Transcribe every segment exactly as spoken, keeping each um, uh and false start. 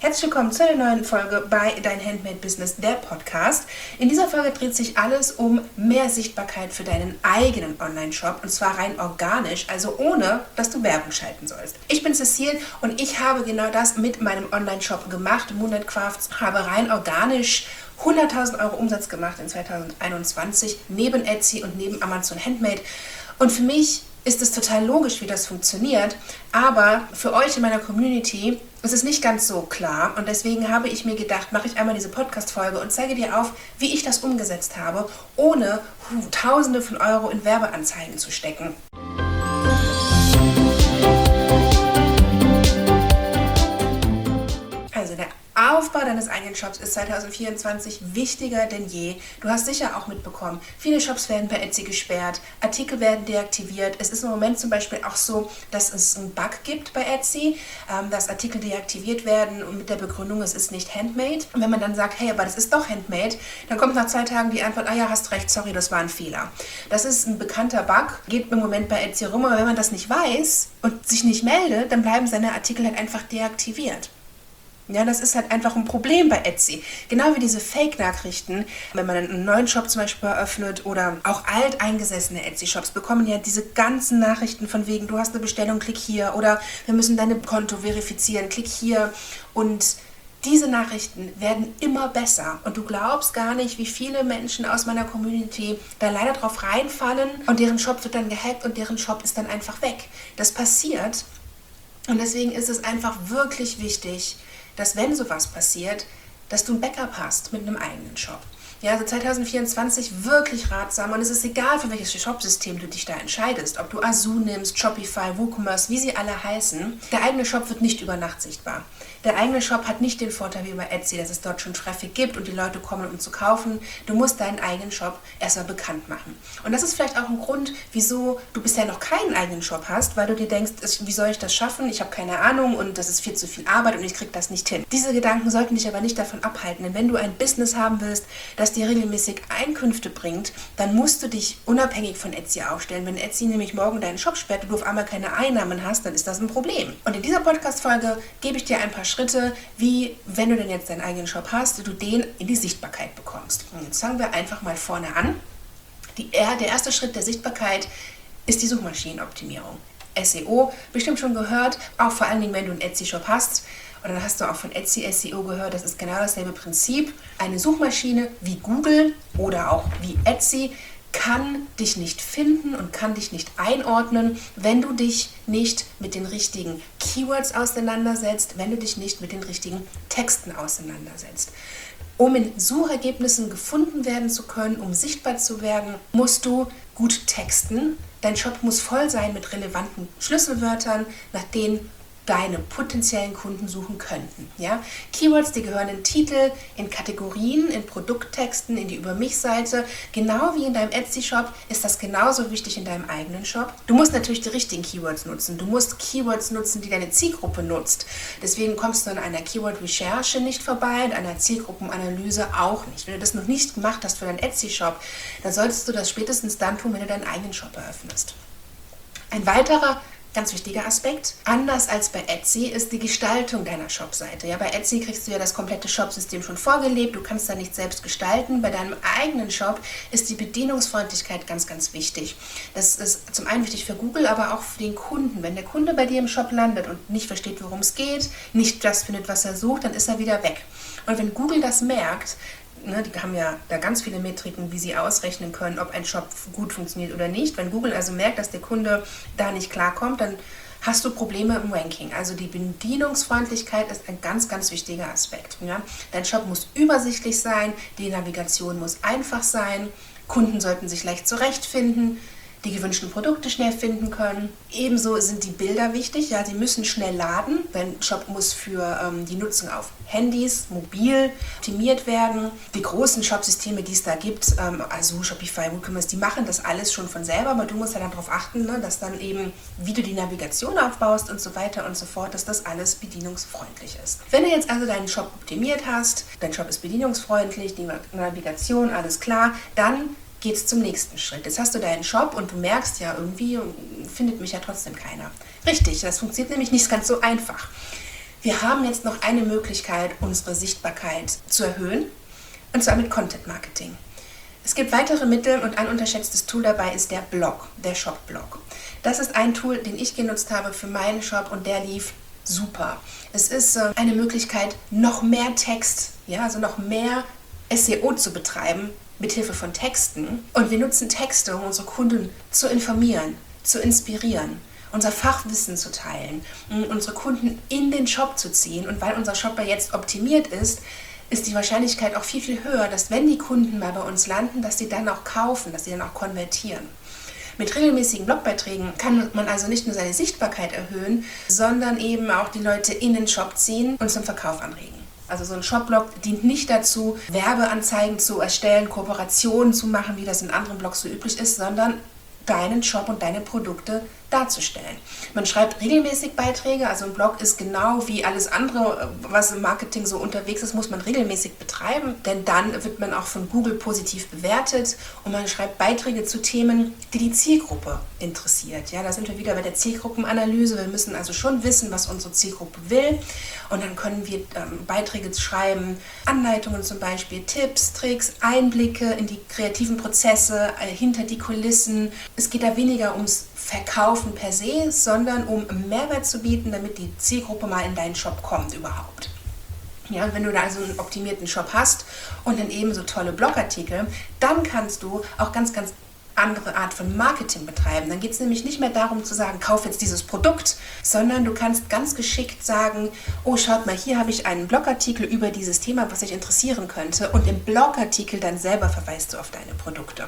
Herzlich willkommen zu einer neuen Folge bei Dein Handmade Business, der Podcast. In dieser Folge dreht sich alles um mehr Sichtbarkeit für deinen eigenen Online-Shop und zwar rein organisch, also ohne, dass du Werbung schalten sollst. Ich bin Cecile und ich habe genau das mit meinem Online-Shop gemacht. Moonlight Crafts habe rein organisch hunderttausend Euro Umsatz gemacht in zweitausendeinundzwanzig, neben Etsy und neben Amazon Handmade. Und für mich ist es total logisch, wie das funktioniert, aber für euch in meiner Community ist es nicht ganz so klar und deswegen habe ich mir gedacht, mache ich einmal diese Podcast-Folge und zeige dir auf, wie ich das umgesetzt habe, ohne Tausende von Euro in Werbeanzeigen zu stecken. Also der Aufbau deines eigenen Shops ist zweitausendvierundzwanzig wichtiger denn je. Du hast sicher auch mitbekommen, viele Shops werden bei Etsy gesperrt, Artikel werden deaktiviert. Es ist im Moment zum Beispiel auch so, dass es einen Bug gibt bei Etsy, ähm, dass Artikel deaktiviert werden und mit der Begründung, es ist nicht handmade. Und wenn man dann sagt, hey, aber das ist doch handmade, dann kommt nach zwei Tagen die Antwort, ah ja, hast recht, sorry, das war ein Fehler. Das ist ein bekannter Bug, geht im Moment bei Etsy rum, aber wenn man das nicht weiß und sich nicht meldet, dann bleiben seine Artikel halt einfach deaktiviert. Ja, das ist halt einfach ein Problem bei Etsy. Genau wie diese Fake-Nachrichten, wenn man einen neuen Shop zum Beispiel eröffnet oder auch alteingesessene Etsy-Shops bekommen ja diese ganzen Nachrichten von wegen, du hast eine Bestellung, klick hier oder wir müssen dein Konto verifizieren, klick hier. Und diese Nachrichten werden immer besser und du glaubst gar nicht, wie viele Menschen aus meiner Community da leider drauf reinfallen und deren Shop wird dann gehackt und deren Shop ist dann einfach weg. Das passiert und deswegen ist es einfach wirklich wichtig, dass wenn sowas passiert, dass du ein Backup hast mit einem eigenen Shop. Ja, also zweitausendvierundzwanzig wirklich ratsam und es ist egal, für welches Shopsystem du dich da entscheidest, ob du Azoo nimmst, Shopify, WooCommerce, wie sie alle heißen. Der eigene Shop wird nicht über Nacht sichtbar. Der eigene Shop hat nicht den Vorteil wie bei Etsy, dass es dort schon Traffic gibt und die Leute kommen, um zu kaufen. Du musst deinen eigenen Shop erstmal bekannt machen. Und das ist vielleicht auch ein Grund, wieso du bisher noch keinen eigenen Shop hast, weil du dir denkst, wie soll ich das schaffen? Ich habe keine Ahnung und das ist viel zu viel Arbeit und ich kriege das nicht hin. Diese Gedanken sollten dich aber nicht davon abhalten, denn wenn du ein Business haben willst, das dir regelmäßig Einkünfte bringt, dann musst du dich unabhängig von Etsy aufstellen. Wenn Etsy nämlich morgen deinen Shop sperrt und du auf einmal keine Einnahmen hast, dann ist das ein Problem. Und in dieser Podcast-Folge gebe ich dir ein paar Schritte, wie, wenn du denn jetzt deinen eigenen Shop hast, du den in die Sichtbarkeit bekommst. Und jetzt fangen wir einfach mal vorne an. Die, der erste Schritt der Sichtbarkeit ist die Suchmaschinenoptimierung. S E O, bestimmt schon gehört, auch vor allen Dingen, wenn du einen Etsy-Shop hast. Und dann hast du auch von Etsy S E O gehört, das ist genau dasselbe Prinzip. Eine Suchmaschine wie Google oder auch wie Etsy kann dich nicht finden und kann dich nicht einordnen, wenn du dich nicht mit den richtigen Keywords auseinandersetzt, wenn du dich nicht mit den richtigen Texten auseinandersetzt. Um in Suchergebnissen gefunden werden zu können, um sichtbar zu werden, musst du gut texten. Dein Shop muss voll sein mit relevanten Schlüsselwörtern, nach denen deine potenziellen Kunden suchen könnten. Ja? Keywords, die gehören in Titel, in Kategorien, in Produkttexten, in die Über-mich-Seite. Genau wie in deinem Etsy-Shop ist das genauso wichtig in deinem eigenen Shop. Du musst natürlich die richtigen Keywords nutzen. Du musst Keywords nutzen, die deine Zielgruppe nutzt. Deswegen kommst du an einer Keyword-Recherche nicht vorbei und einer Zielgruppenanalyse auch nicht. Wenn du das noch nicht gemacht hast für deinen Etsy-Shop, dann solltest du das spätestens dann tun, wenn du deinen eigenen Shop eröffnest. Ein weiterer ganz wichtiger Aspekt. Anders als bei Etsy ist die Gestaltung deiner Shopseite. Ja, bei Etsy kriegst du ja das komplette Shopsystem schon vorgelebt, du kannst da nicht selbst gestalten. Bei deinem eigenen Shop ist die Bedienungsfreundlichkeit ganz, ganz wichtig. Das ist zum einen wichtig für Google, aber auch für den Kunden. Wenn der Kunde bei dir im Shop landet und nicht versteht, worum es geht, nicht das findet, was er sucht, dann ist er wieder weg. Und wenn Google das merkt, Ne, die haben ja da ganz viele Metriken, wie sie ausrechnen können, ob ein Shop gut funktioniert oder nicht. Wenn Google also merkt, dass der Kunde da nicht klarkommt, dann hast du Probleme im Ranking. Also die Bedienungsfreundlichkeit ist ein ganz, ganz wichtiger Aspekt. Ja? Dein Shop muss übersichtlich sein, die Navigation muss einfach sein, Kunden sollten sich leicht zurechtfinden, die gewünschten Produkte schnell finden können. Ebenso sind die Bilder wichtig, ja, sie müssen schnell laden. Dein Shop muss für ähm, die Nutzung auf Handys, mobil optimiert werden. Die großen Shopsysteme, die es da gibt, ähm, also Shopify, WooCommerce, die machen das alles schon von selber, aber du musst ja dann darauf achten, ne, dass dann eben, wie du die Navigation aufbaust und so weiter und so fort, dass das alles bedienungsfreundlich ist. Wenn du jetzt also deinen Shop optimiert hast, dein Shop ist bedienungsfreundlich, die Navigation, alles klar, dann geht es zum nächsten Schritt. Jetzt hast du deinen Shop und du merkst ja, irgendwie findet mich ja trotzdem keiner. Richtig, das funktioniert nämlich nicht ganz so einfach. Wir haben jetzt noch eine Möglichkeit, unsere Sichtbarkeit zu erhöhen, und zwar mit Content Marketing. Es gibt weitere Mittel und ein unterschätztes Tool dabei ist der Blog, der Shop-Blog. Das ist ein Tool, den ich genutzt habe für meinen Shop und der lief super. Es ist äh, eine Möglichkeit, noch mehr Text, ja, also noch mehr S E O zu betreiben mit Hilfe von Texten. Und wir nutzen Texte, um unsere Kunden zu informieren, zu inspirieren, unser Fachwissen zu teilen, um unsere Kunden in den Shop zu ziehen. Und weil unser Shop ja jetzt optimiert ist, ist die Wahrscheinlichkeit auch viel, viel höher, dass wenn die Kunden mal bei uns landen, dass sie dann auch kaufen, dass sie dann auch konvertieren. Mit regelmäßigen Blogbeiträgen kann man also nicht nur seine Sichtbarkeit erhöhen, sondern eben auch die Leute in den Shop ziehen und zum Verkauf anregen. Also so ein Shopblog dient nicht dazu, Werbeanzeigen zu erstellen, Kooperationen zu machen, wie das in anderen Blogs so üblich ist, sondern deinen Shop und deine Produkte darzustellen. Man schreibt regelmäßig Beiträge, also ein Blog ist genau wie alles andere, was im Marketing so unterwegs ist, muss man regelmäßig betreiben, denn dann wird man auch von Google positiv bewertet und man schreibt Beiträge zu Themen, die die Zielgruppe interessiert. Ja, da sind wir wieder bei der Zielgruppenanalyse. Wir müssen also schon wissen, was unsere Zielgruppe will und dann können wir ähm, Beiträge schreiben, Anleitungen zum Beispiel, Tipps, Tricks, Einblicke in die kreativen Prozesse, äh, hinter die Kulissen. Es geht da weniger ums Verkaufen per se, sondern um Mehrwert zu bieten, damit die Zielgruppe mal in deinen Shop kommt überhaupt. Ja, und wenn du da also einen optimierten Shop hast und dann eben so tolle Blogartikel, dann kannst du auch ganz, ganz andere Art von Marketing betreiben. Dann geht es nämlich nicht mehr darum zu sagen, kauf jetzt dieses Produkt, sondern du kannst ganz geschickt sagen, oh, schaut mal, hier habe ich einen Blogartikel über dieses Thema, was dich interessieren könnte und im Blogartikel dann selber verweist du auf deine Produkte.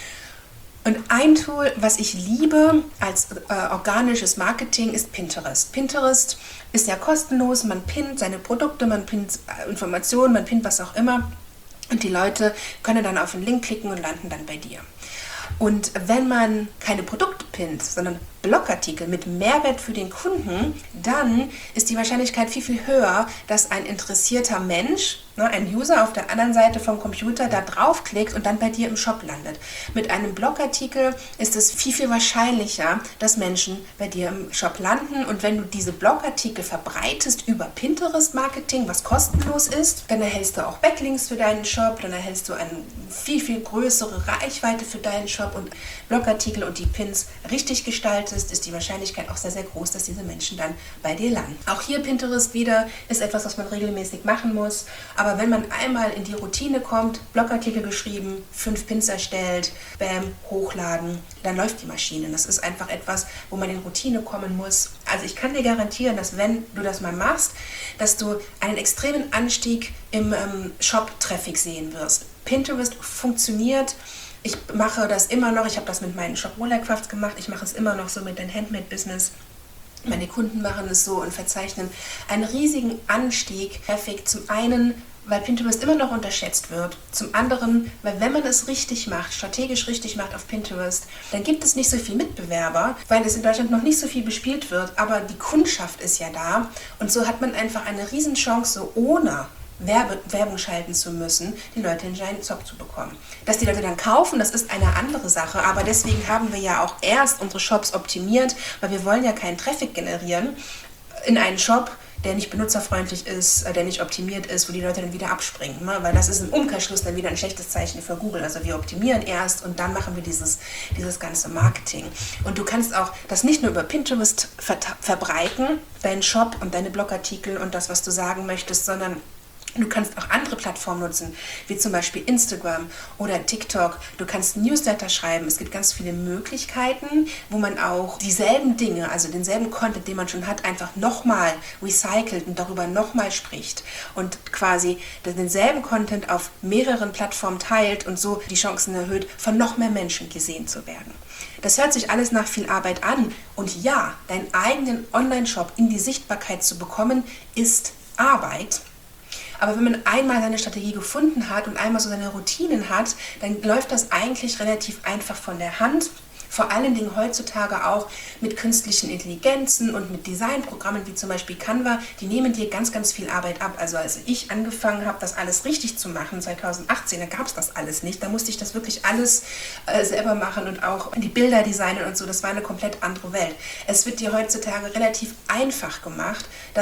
Und ein Tool, was ich liebe als äh, organisches Marketing, ist Pinterest. Pinterest ist ja kostenlos, man pinnt seine Produkte, man pinnt Informationen, man pinnt was auch immer und die Leute können dann auf den Link klicken und landen dann bei dir. Und wenn man keine Produkte pinnt, sondern Blogartikel mit Mehrwert für den Kunden, dann ist die Wahrscheinlichkeit viel, viel höher, dass ein interessierter Mensch, ne, ein User auf der anderen Seite vom Computer da draufklickt und dann bei dir im Shop landet. Mit einem Blogartikel ist es viel, viel wahrscheinlicher, dass Menschen bei dir im Shop landen und wenn du diese Blogartikel verbreitest über Pinterest-Marketing, was kostenlos ist, dann erhältst du auch Backlinks für deinen Shop, dann erhältst du eine viel, viel größere Reichweite für deinen Shop und Blogartikel und die Pins richtig gestaltet, ist die Wahrscheinlichkeit auch sehr, sehr groß, dass diese Menschen dann bei dir landen. Auch hier Pinterest wieder ist etwas, was man regelmäßig machen muss. Aber wenn man einmal in die Routine kommt, Blogartikel geschrieben, fünf Pins erstellt, bam, hochladen, dann läuft die Maschine. Das ist einfach etwas, wo man in Routine kommen muss. Also ich kann dir garantieren, dass wenn du das mal machst, dass du einen extremen Anstieg im ähm, Shop-Traffic sehen wirst. Pinterest funktioniert. Ich mache das immer noch, ich habe das mit meinen Shop Rollercrafts gemacht, ich mache es immer noch so mit dem Handmade-Business. Meine Kunden machen es so und verzeichnen einen riesigen Anstieg. Traffic zum einen, weil Pinterest immer noch unterschätzt wird. Zum anderen, weil wenn man es richtig macht, strategisch richtig macht auf Pinterest, dann gibt es nicht so viel Mitbewerber, weil es in Deutschland noch nicht so viel bespielt wird. Aber die Kundschaft ist ja da und so hat man einfach eine Riesenchance, ohne Werbe, Werbung schalten zu müssen, die Leute in seinen Shop zu bekommen. Dass die Leute dann kaufen, das ist eine andere Sache, aber deswegen haben wir ja auch erst unsere Shops optimiert, weil wir wollen ja keinen Traffic generieren in einen Shop, der nicht benutzerfreundlich ist, der nicht optimiert ist, wo die Leute dann wieder abspringen, ne? Weil das ist im Umkehrschluss dann wieder ein schlechtes Zeichen für Google. Also wir optimieren erst und dann machen wir dieses, dieses ganze Marketing. Und du kannst auch das nicht nur über Pinterest ver- verbreiten, deinen Shop und deine Blogartikel und das, was du sagen möchtest, sondern du kannst auch andere Plattformen nutzen, wie zum Beispiel Instagram oder TikTok. Du kannst Newsletter schreiben. Es gibt ganz viele Möglichkeiten, wo man auch dieselben Dinge, also denselben Content, den man schon hat, einfach nochmal recycelt und darüber nochmal spricht und quasi denselben Content auf mehreren Plattformen teilt und so die Chancen erhöht, von noch mehr Menschen gesehen zu werden. Das hört sich alles nach viel Arbeit an. Und ja, deinen eigenen Online-Shop in die Sichtbarkeit zu bekommen, ist Arbeit. Aber wenn man einmal seine Strategie gefunden hat und einmal so seine Routinen hat, dann läuft das eigentlich relativ einfach von der Hand. Vor allen Dingen heutzutage auch mit künstlichen Intelligenzen und mit Designprogrammen wie zum Beispiel Canva, die nehmen dir ganz, ganz viel Arbeit ab. Also als ich angefangen habe, das alles richtig zu machen, zwanzig achtzehn, da gab es das alles nicht. Da musste ich das wirklich alles äh, selber machen und auch die Bilder designen und so. Das war eine komplett andere Welt. Es wird dir heutzutage relativ einfach gemacht, das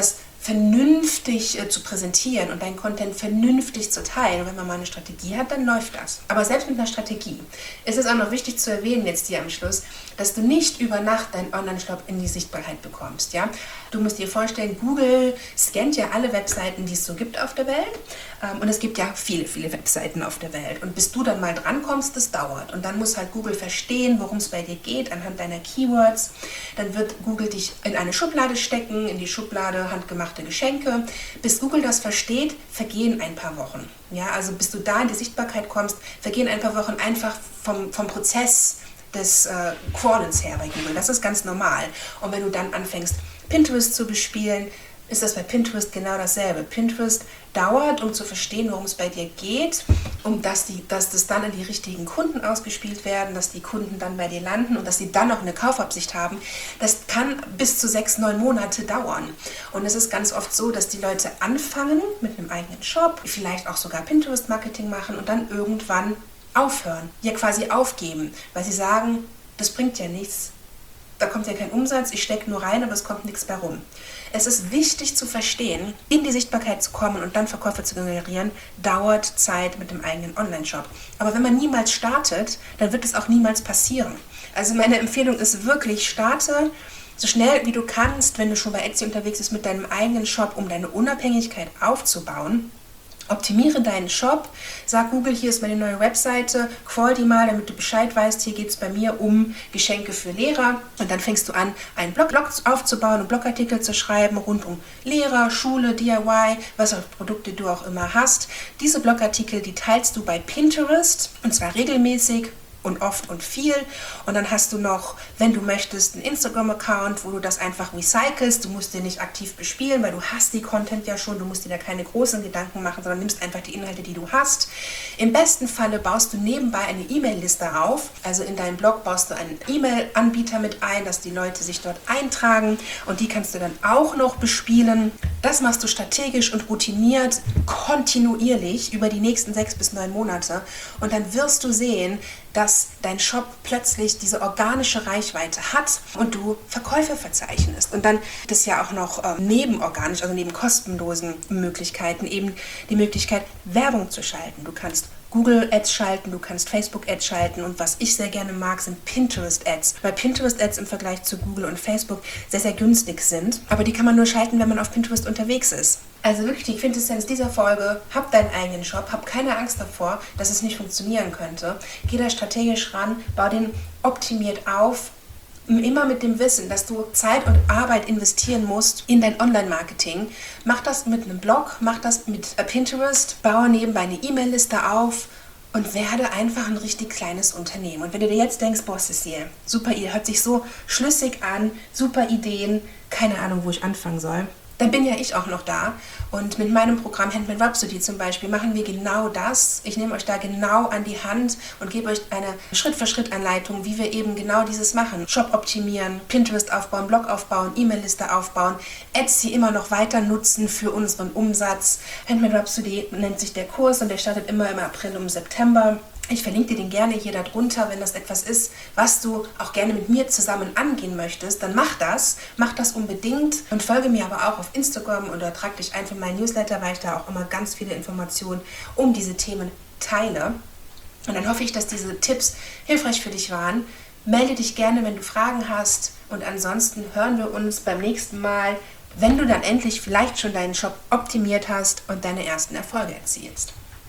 vernünftig äh, zu präsentieren und deinen Content vernünftig zu teilen. Und wenn man mal eine Strategie hat, dann läuft das. Aber selbst mit einer Strategie ist es auch noch wichtig zu erwähnen jetzt hier am Schluss, dass du nicht über Nacht deinen Online-Shop in die Sichtbarkeit bekommst. Ja? Du musst dir vorstellen, Google scannt ja alle Webseiten, die es so gibt auf der Welt. Ähm, und es gibt ja viele, viele Webseiten auf der Welt. Und bis du dann mal drankommst, das dauert. Und dann muss halt Google verstehen, worum es bei dir geht, anhand deiner Keywords. Dann wird Google dich in eine Schublade stecken, in die Schublade handgemachte Geschenke. Bis Google das versteht, vergehen ein paar Wochen. Ja, also bis du da in die Sichtbarkeit kommst, vergehen ein paar Wochen einfach vom, vom Prozess des äh, Crawlens her bei Google. Das ist ganz normal. Und wenn du dann anfängst, Pinterest zu bespielen, ist das bei Pinterest genau dasselbe. Pinterest dauert, um zu verstehen, worum es bei dir geht, um dass, die, dass das dann an die richtigen Kunden ausgespielt werden, dass die Kunden dann bei dir landen und dass sie dann noch eine Kaufabsicht haben. Das kann bis zu sechs, neun Monate dauern. Und es ist ganz oft so, dass die Leute anfangen mit einem eigenen Shop, vielleicht auch sogar Pinterest-Marketing machen und dann irgendwann aufhören, ja quasi aufgeben, weil sie sagen, das bringt ja nichts. Da kommt ja kein Umsatz, ich stecke nur rein, aber es kommt nichts bei rum. Es ist wichtig zu verstehen, in die Sichtbarkeit zu kommen und dann Verkäufe zu generieren, dauert Zeit mit dem eigenen Online-Shop. Aber wenn man niemals startet, dann wird es auch niemals passieren. Also meine Empfehlung ist wirklich, starte so schnell wie du kannst, wenn du schon bei Etsy unterwegs bist, mit deinem eigenen Shop, um deine Unabhängigkeit aufzubauen. Optimiere deinen Shop, sag Google, hier ist meine neue Webseite, crawl die mal, damit du Bescheid weißt, hier geht es bei mir um Geschenke für Lehrer. Und dann fängst du an, einen Blog, Blog aufzubauen und Blogartikel zu schreiben rund um Lehrer, Schule, D I Y, was für Produkte du auch immer hast. Diese Blogartikel, die teilst du bei Pinterest und zwar regelmäßig und oft und viel. Und dann hast du noch, wenn du möchtest, einen Instagram-Account, wo du das einfach recycelst. Du musst den nicht aktiv bespielen, weil du hast die Content ja schon. Du musst dir da keine großen Gedanken machen, sondern nimmst einfach die Inhalte, die du hast. Im besten Falle baust du nebenbei eine E-Mail-Liste auf. Also in deinem Blog baust du einen E-Mail-Anbieter mit ein, dass die Leute sich dort eintragen und die kannst du dann auch noch bespielen. Das machst du strategisch und routiniert, kontinuierlich über die nächsten sechs bis neun Monate. Und dann wirst du sehen, dass dein Shop plötzlich diese organische Reichweite hat und du Verkäufe verzeichnest. Und dann gibt es ja auch noch ähm, neben organisch, also neben kostenlosen Möglichkeiten, eben die Möglichkeit, Werbung zu schalten. Du kannst Google Ads schalten, du kannst Facebook Ads schalten und was ich sehr gerne mag, sind Pinterest Ads, weil Pinterest Ads im Vergleich zu Google und Facebook sehr, sehr günstig sind, aber die kann man nur schalten, wenn man auf Pinterest unterwegs ist. Also wirklich die Quintessenz dieser Folge, hab deinen eigenen Shop, hab keine Angst davor, dass es nicht funktionieren könnte. Geh da strategisch ran, bau den optimiert auf, immer mit dem Wissen, dass du Zeit und Arbeit investieren musst in dein Online-Marketing. Mach das mit einem Blog, mach das mit Pinterest, baue nebenbei eine E-Mail-Liste auf und werde einfach ein richtig kleines Unternehmen. Und wenn du dir jetzt denkst, boah, Cecile, super Idee, hört sich so schlüssig an, super Ideen, keine Ahnung, wo ich anfangen soll, dann bin ja ich auch noch da. Und mit meinem Programm Handmade Rhapsody zum Beispiel machen wir genau das. Ich nehme euch da genau an die Hand und gebe euch eine Schritt-für-Schritt-Anleitung, wie wir eben genau dieses machen. Shop optimieren, Pinterest aufbauen, Blog aufbauen, E-Mail-Liste aufbauen, Etsy immer noch weiter nutzen für unseren Umsatz. Handmade Rhapsody nennt sich der Kurs und der startet immer im April und im September. Ich verlinke dir den gerne hier darunter, wenn das etwas ist, was du auch gerne mit mir zusammen angehen möchtest, dann mach das, mach das unbedingt und folge mir aber auch auf Instagram oder trag dich ein für meinen Newsletter, weil ich da auch immer ganz viele Informationen um diese Themen teile. Und dann hoffe ich, dass diese Tipps hilfreich für dich waren. Melde dich gerne, wenn du Fragen hast und ansonsten hören wir uns beim nächsten Mal, wenn du dann endlich vielleicht schon deinen Shop optimiert hast und deine ersten Erfolge erzielst.